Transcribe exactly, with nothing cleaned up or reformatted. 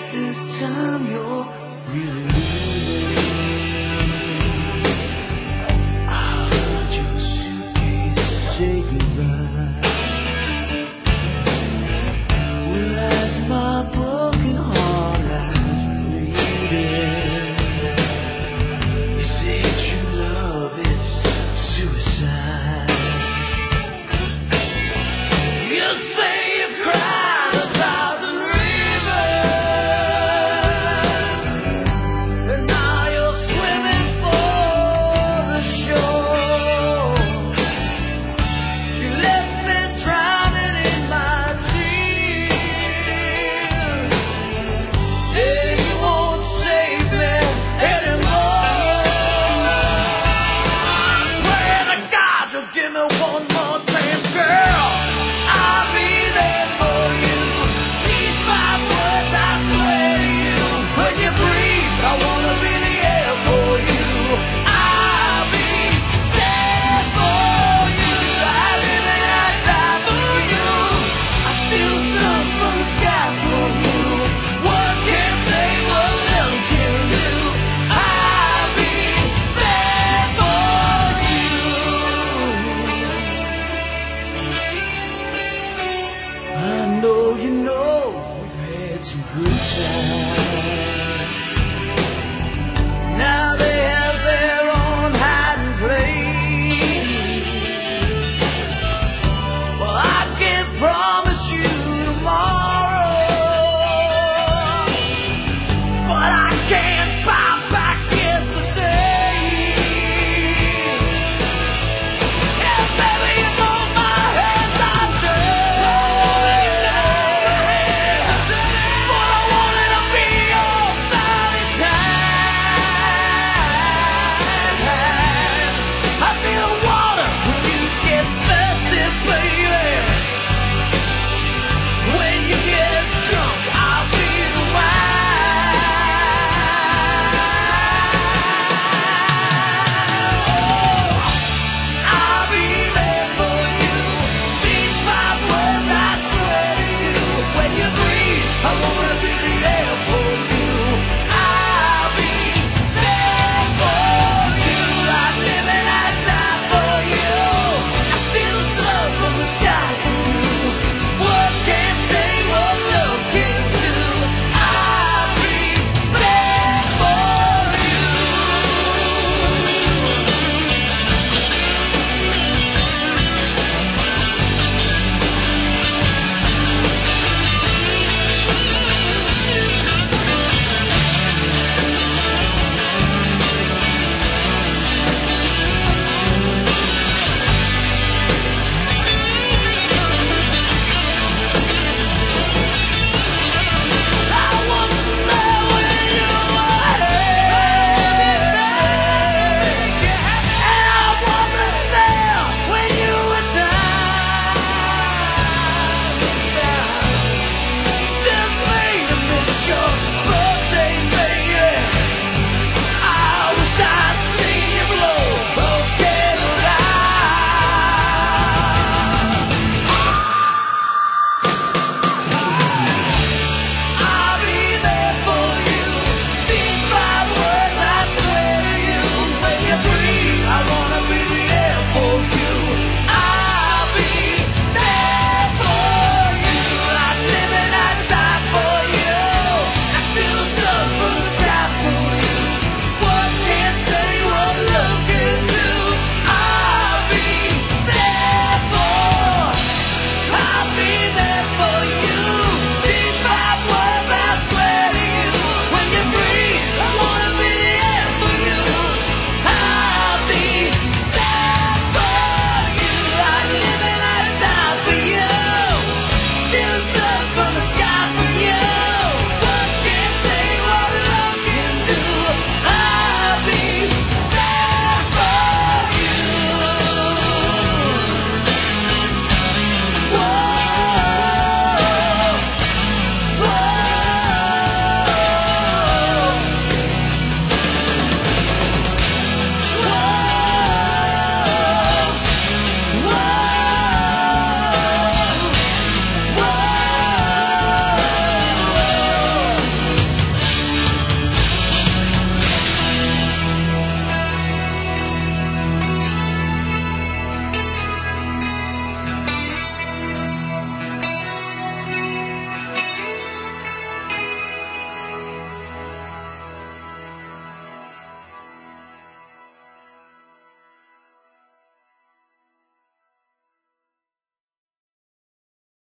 this time you're really leaving. I heard your suitcase say goodbye. Well, as my broken heart lies bleeding, you say true love, it's suicide. You say you cried a thousand rivers, and now you're swimming for the shore. You left me drowning in my tears, and you won't save me anymore. I'm praying to God you'll give me one more chance, girl. I'll be there for you. These five words I swear to you. When you breathe, I wanna be the air for you. I'll be there for you. I live and I die for you. I steal sun from the sky for you. Words can't say what love can do. I'll be there for you. I know you know we've had some good times.